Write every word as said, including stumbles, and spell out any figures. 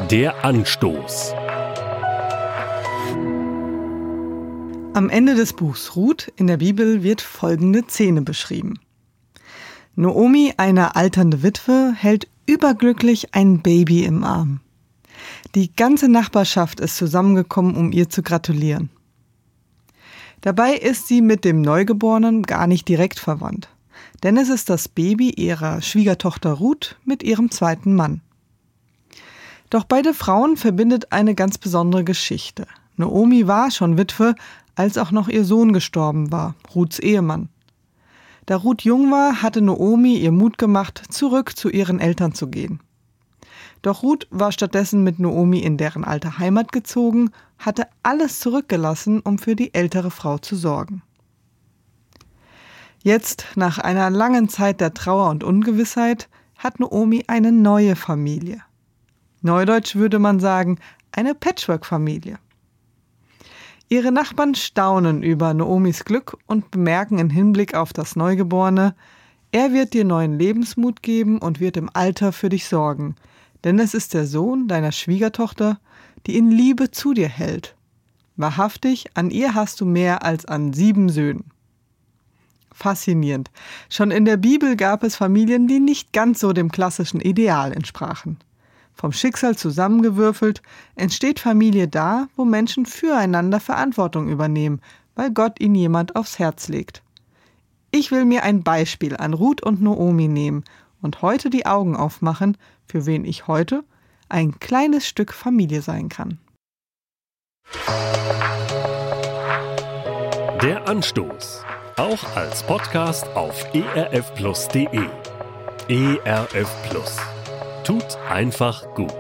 Der Anstoß. Am Ende des Buchs Ruth in der Bibel wird folgende Szene beschrieben. Naomi, eine alternde Witwe, hält überglücklich ein Baby im Arm. Die ganze Nachbarschaft ist zusammengekommen, um ihr zu gratulieren. Dabei ist sie mit dem Neugeborenen gar nicht direkt verwandt, denn es ist das Baby ihrer Schwiegertochter Ruth mit ihrem zweiten Mann. Doch beide Frauen verbindet eine ganz besondere Geschichte. Naomi war schon Witwe, als auch noch ihr Sohn gestorben war, Ruths Ehemann. Da Ruth jung war, hatte Naomi ihr Mut gemacht, zurück zu ihren Eltern zu gehen. Doch Ruth war stattdessen mit Naomi in deren alte Heimat gezogen, hatte alles zurückgelassen, um für die ältere Frau zu sorgen. Jetzt, nach einer langen Zeit der Trauer und Ungewissheit, hat Naomi eine neue Familie. Neudeutsch würde man sagen, eine Patchwork-Familie. Ihre Nachbarn staunen über Naomis Glück und bemerken im Hinblick auf das Neugeborene: Er wird dir neuen Lebensmut geben und wird im Alter für dich sorgen, denn es ist der Sohn deiner Schwiegertochter, die in Liebe zu dir hält. Wahrhaftig, an ihr hast du mehr als an sieben Söhnen. Faszinierend. Schon in der Bibel gab es Familien, die nicht ganz so dem klassischen Ideal entsprachen. Vom Schicksal zusammengewürfelt entsteht Familie da, wo Menschen füreinander Verantwortung übernehmen, weil Gott ihnen jemand aufs Herz legt. Ich will mir ein Beispiel an Ruth und Naomi nehmen und heute die Augen aufmachen, für wen ich heute ein kleines Stück Familie sein kann. Der Anstoß, auch als Podcast auf e r f plus punkt d e. E R F Plus. Tut einfach gut.